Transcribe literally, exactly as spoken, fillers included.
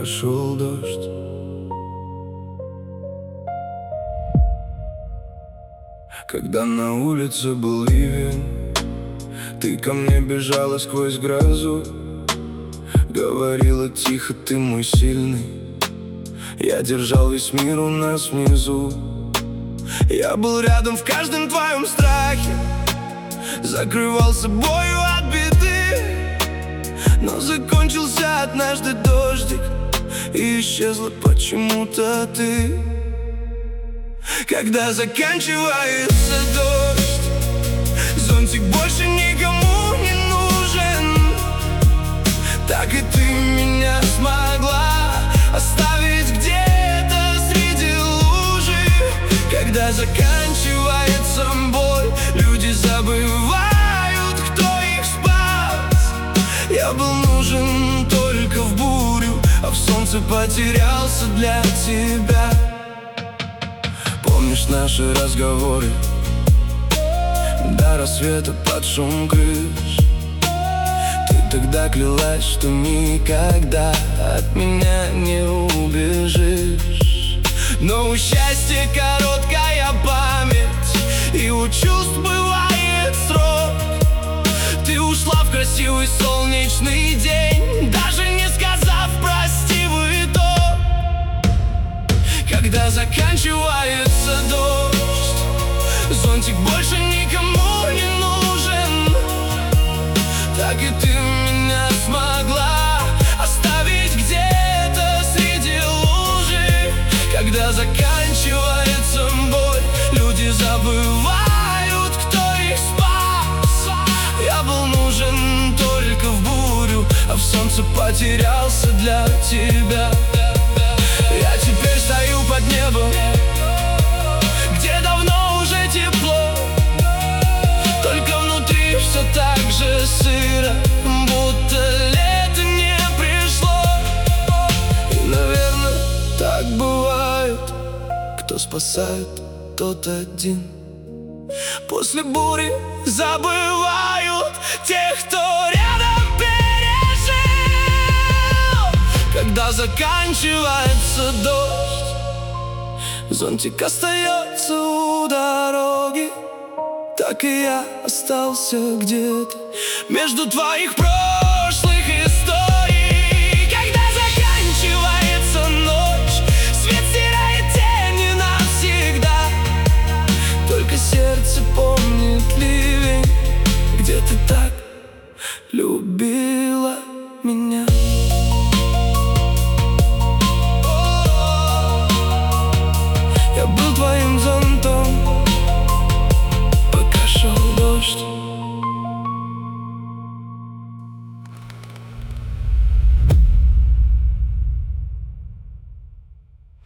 прошел дождь. Когда на улице был ливень, ты ко мне бежала сквозь грозу. Говорила тихо: ты мой сильный. Я держал весь мир у нас внизу. Я был рядом в каждом твоем страхе, закрывал собою от беды. Но закончился однажды дождик, и исчезла почему-то ты. Когда заканчивается дождь, зонтик больше никому не нужен. Так и ты меня смогла оставить где-то среди лужи. Когда заканчивается боль, люди забывают, кто их спас. Я был нужен только в бурю, а в солнце потерялся для тебя. Помнишь наши разговоры до рассвета под шум крыш? Ты тогда клялась, что никогда от меня не убежишь. Но у счастья короткая память, и у чувств бывает срок. Ты ушла в красивый солнечный день, даже не сказав прости в итог. Когда заканчивается дождь, зонтик больше никому не нужен. Так и ты меня смогла оставить где-то среди лужи. Когда заканчивается боль, люди забывают, кто их спас. Я был нужен только в бурю, а в солнце потерялся для тебя. Я теперь стою под небом, где давно уже тепло, только внутри все так же сыро, будто лето не пришло. И, наверное, так бывает, кто спасает, тот один. После бури забывают тех, кто рядом пережил. Когда заканчивается дождь, зонтик остается у дороги. Так и я остался где-то между твоих прошлых историй. Когда заканчивается ночь, свет стирает тени навсегда. Только сердце помнит ливень, где ты так